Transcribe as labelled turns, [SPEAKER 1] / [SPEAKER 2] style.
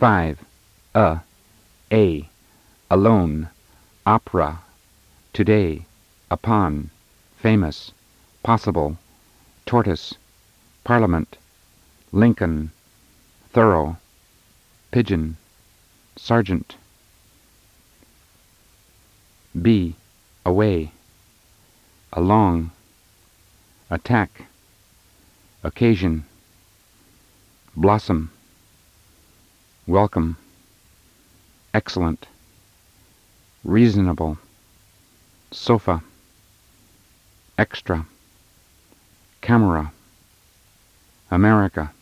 [SPEAKER 1] 5. A. Alone. Opera. Today. Upon. Famous. Possible. Tortoise. Parliament. Lincoln. Thorough. Pigeon. Sergeant. B. Away. Along. Attack. Occasion. Blossom. Welcome. Excellent. Reasonable. Sofa. Extra. Camera. America.